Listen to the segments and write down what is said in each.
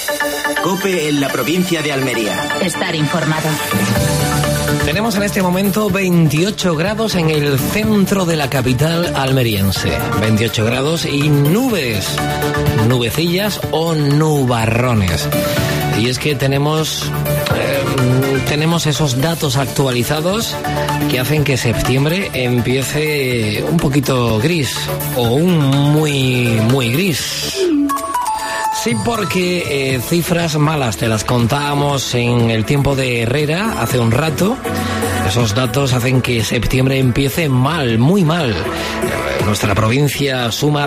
COPE en la provincia de Almería. Estar informado. Tenemos en este momento 28 grados en el centro de la capital almeriense. 28 grados y nubecillas o nubarrones. Y es que tenemos esos datos actualizados que hacen que septiembre empiece un poquito gris o muy gris. Sí, porque cifras malas te las contábamos en el tiempo de Herrera hace un rato. Esos datos hacen que septiembre empiece mal, muy mal. Nuestra provincia suma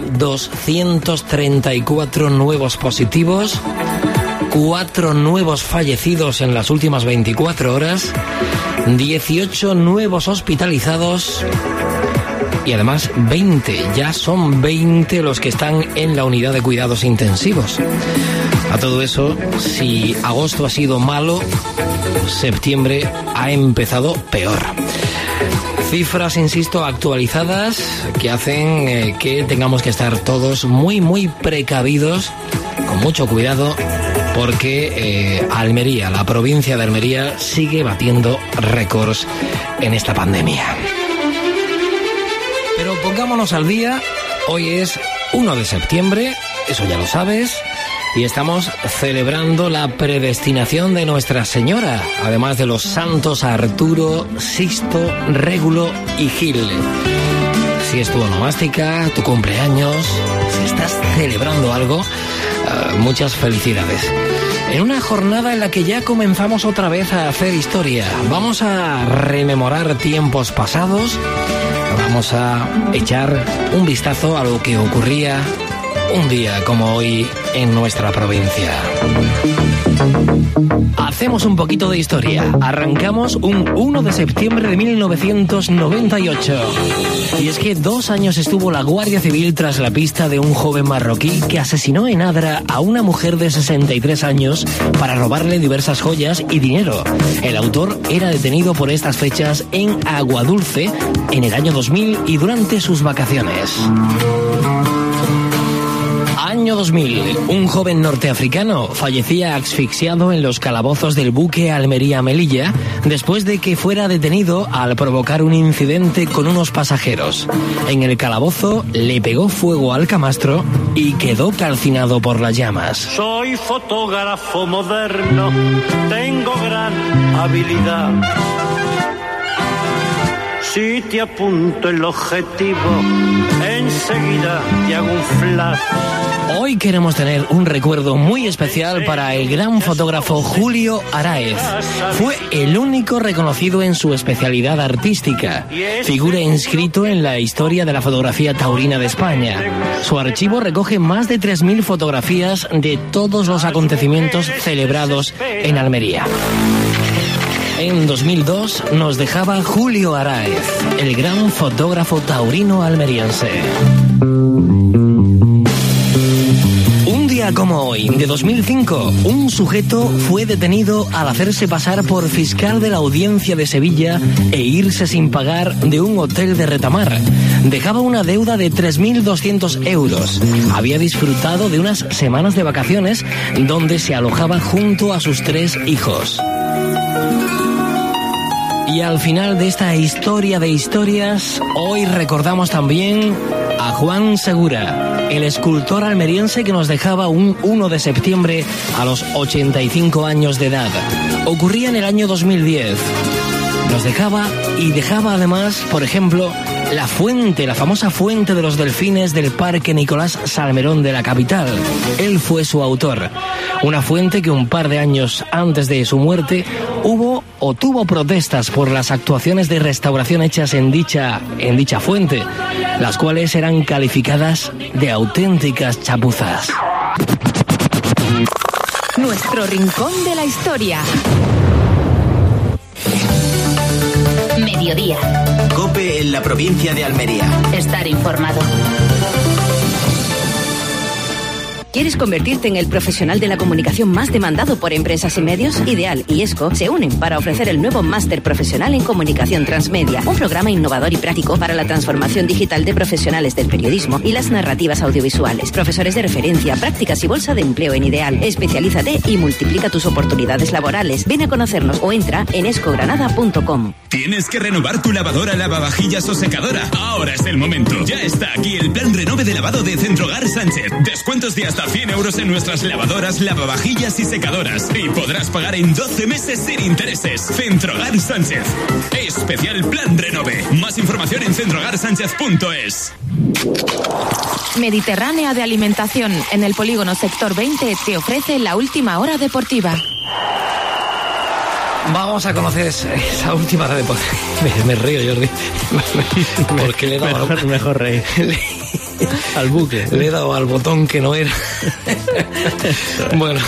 234 nuevos positivos, 4 nuevos fallecidos en las últimas 24 horas, 18 nuevos hospitalizados y además 20, ya son 20 los que están en la unidad de cuidados intensivos. A todo eso, si agosto ha sido malo, septiembre ha empezado peor. Cifras, insisto, actualizadas que hacen que tengamos que estar todos muy precavidos, con mucho cuidado, porque Almería, la provincia de Almería, sigue batiendo récords en esta pandemia. Pero pongámonos al día, hoy es 1 de septiembre, eso ya lo sabes, y estamos celebrando la predestinación de Nuestra Señora, además de los santos Arturo, Sixto, Régulo y Gil. Si es tu onomástica, tu cumpleaños, si estás celebrando algo, muchas felicidades. En una jornada en la que ya comenzamos otra vez a hacer historia, vamos a rememorar tiempos pasados, vamos a echar un vistazo a lo que ocurría un día como hoy en nuestra provincia. Hacemos un poquito de historia. Arrancamos un 1 de septiembre de 1998. Y es que 2 años estuvo la Guardia Civil tras la pista de un joven marroquí que asesinó en Adra a una mujer de 63 años para robarle diversas joyas y dinero. El autor era detenido por estas fechas en Aguadulce en el año 2000 y durante sus vacaciones. Año 2000, un joven norteafricano fallecía asfixiado en los calabozos del buque Almería-Melilla después de que fuera detenido al provocar un incidente con unos pasajeros. En el calabozo le pegó fuego al camastro y quedó calcinado por las llamas. Soy fotógrafo moderno, tengo gran habilidad. Si te apunto el objetivo, enseguida te hago un flash. Hoy queremos tener un recuerdo muy especial para el gran fotógrafo Julio Araiz. Fue el único reconocido en su especialidad artística. Figura inscrito en la historia de la fotografía taurina de España. Su archivo recoge más de 3.000 fotografías de todos los acontecimientos celebrados en Almería. En 2002 nos dejaba Julio Araiz, el gran fotógrafo taurino almeriense. Un día como hoy, de 2005, un sujeto fue detenido al hacerse pasar por fiscal de la Audiencia de Sevilla e irse sin pagar de un hotel de Retamar. Dejaba una deuda de 3.200 euros. Había disfrutado de unas semanas de vacaciones donde se alojaba junto a sus 3 hijos. Y al final de esta historia de historias, hoy recordamos también a Juan Segura, el escultor almeriense que nos dejaba un 1 de septiembre a los 85 años de edad. Ocurría en el año 2010. Nos dejaba y dejaba además, por ejemplo, la fuente, la famosa fuente de los delfines del Parque Nicolás Salmerón de la capital. Él fue su autor. Una fuente que un par de años antes de su muerte tuvo protestas por las actuaciones de restauración hechas en dicha fuente, las cuales eran calificadas de auténticas chapuzas. Nuestro rincón de la historia. Mediodía. COPE en la provincia de Almería. Estar informado. ¿Quieres convertirte en el profesional de la comunicación más demandado por empresas y medios? Ideal y ESCO se unen para ofrecer el nuevo Máster Profesional en Comunicación Transmedia, un programa innovador y práctico para la transformación digital de profesionales del periodismo y las narrativas audiovisuales. Profesores de referencia, prácticas y bolsa de empleo en Ideal. Especialízate y multiplica tus oportunidades laborales. Ven a conocernos o entra en escogranada.com. ¿Tienes que renovar tu lavadora, lavavajillas o secadora? Ahora es el momento. Ya está aquí el plan renove de lavado de Centrogar Sánchez. Descuentos de hasta 100 euros en nuestras lavadoras, lavavajillas y secadoras. Y podrás pagar en 12 meses sin intereses. Centrogar Sánchez. Especial plan renove. Más información en centrogarsánchez.es. Mediterránea de Alimentación, en el polígono Sector 20, te ofrece la última hora deportiva. Vamos a conocer esa última hora de poder. Me río, Jordi. Porque le he dado mejor reír. Al buque. Le he dado al botón que no era. Bueno,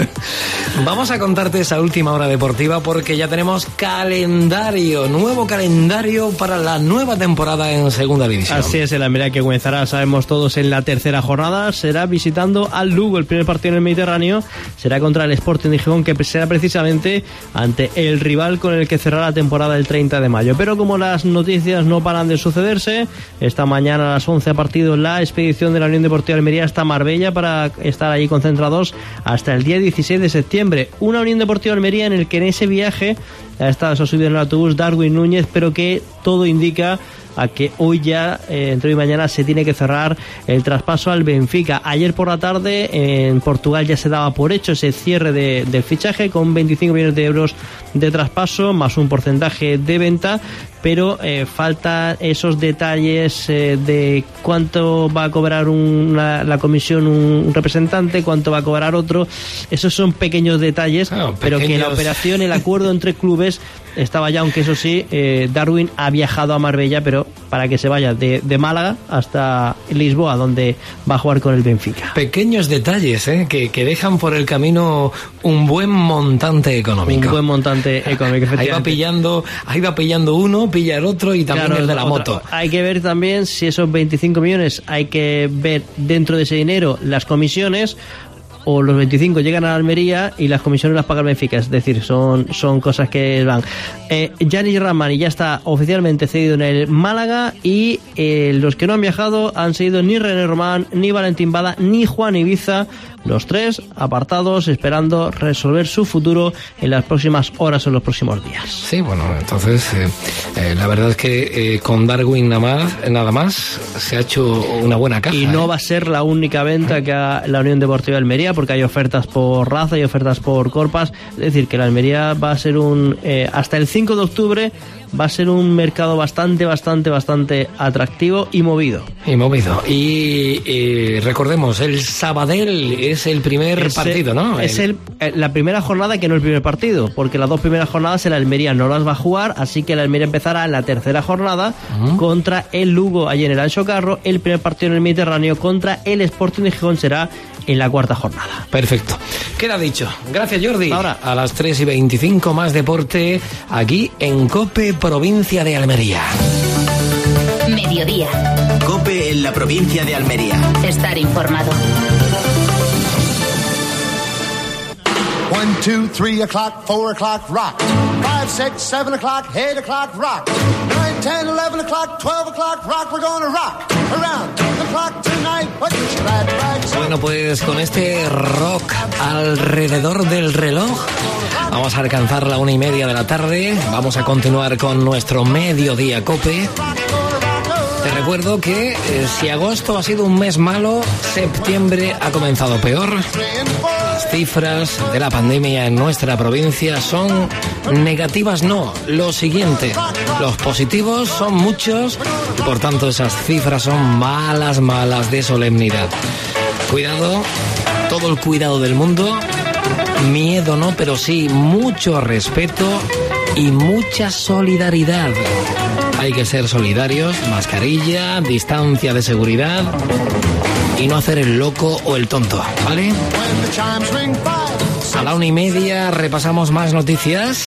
vamos a contarte esa última hora deportiva porque ya tenemos calendario, nuevo calendario para la nueva temporada en Segunda División. Así es, el Almería que comenzará, sabemos todos, en la tercera jornada. Será visitando al Lugo. El primer partido en el Mediterráneo será contra el Sporting de Gijón, que será precisamente ante el rival con el que cerrará la temporada el 30 de mayo. Pero como las noticias no paran de sucederse, esta mañana a las 11 ha partido la expedición de la Unión Deportiva de Almería hasta Marbella para estar allí concentrados hasta el día 16 de septiembre. Una Unión Deportiva de Almería en el que en ese viaje se ha subido en el autobús Darwin Núñez, pero que todo indica a que hoy ya, entre hoy y mañana, se tiene que cerrar el traspaso al Benfica. Ayer por la tarde en Portugal ya se daba por hecho ese cierre del fichaje con 25 millones de euros de traspaso más un porcentaje de venta, pero faltan esos detalles de cuánto va a cobrar la comisión un representante, cuánto va a cobrar otro. Esos son pequeños detalles, pero que la operación, el acuerdo entre clubes estaba ya, aunque eso sí, Darwin ha viajado a Marbella, pero para que se vaya de Málaga hasta Lisboa, donde va a jugar con el Benfica. Pequeños detalles que dejan por el camino un buen montante económico. Un buen montante económico, efectivamente. Ahí va pillando uno, pilla el otro y también el de la moto. Hay que ver también si esos 25 millones, hay que ver dentro de ese dinero las comisiones, o los 25 llegan a Almería y las comisiones las paga el Benfica. Es decir, son cosas que van. Yanis Rahmani ya está oficialmente cedido en el Málaga y los que no han viajado han sido ni René Román, ni Valentín Bada, ni Juan Ibiza. Los tres apartados, esperando resolver su futuro en las próximas horas o en los próximos días. Sí, bueno, entonces la verdad es que con Darwin nada más se ha hecho una buena caja. Y no va a ser la única venta que haga la Unión Deportiva de Almería, porque hay ofertas por Raza, hay ofertas por Corpas. Es decir, que la Almería va a ser hasta el 5 de octubre va a ser un mercado bastante atractivo y movido. Y recordemos, el Sabadell es el primer partido, ¿no? Es la primera jornada, que no el primer partido, porque las dos primeras jornadas el Almería no las va a jugar, así que el Almería empezará en la tercera jornada contra el Lugo allí en el Anxo Carro. El primer partido en el Mediterráneo contra el Sporting de Gijón será en la cuarta jornada. Perfecto. Queda dicho. Gracias, Jordi. Ahora, a las 3:25 más deporte aquí en COPE Provincia de Almería. Mediodía. COPE en la provincia de Almería. Estar informado. 1, 2, 3 o'clock, 4 o'clock, rock. 5, 6, 7 o'clock, 8 o'clock, rock. 9, 10, 11 o'clock, 12 o'clock, rock. We're gonna rock around the clock tonight. Put your glad rags on. Bueno, pues con este rock alrededor del reloj vamos a alcanzar la 1:30 de la tarde. Vamos a continuar con nuestro Mediodía COPE. Te recuerdo que si agosto ha sido un mes malo, septiembre ha comenzado peor. Las cifras de la pandemia en nuestra provincia son negativas, no, lo siguiente. Los positivos son muchos y por tanto esas cifras son malas de solemnidad. Cuidado, todo el cuidado del mundo. Miedo no, pero sí mucho respeto y mucha solidaridad. Hay que ser solidarios, mascarilla, distancia de seguridad y no hacer el loco o el tonto, ¿vale? A la 1:30 repasamos más noticias.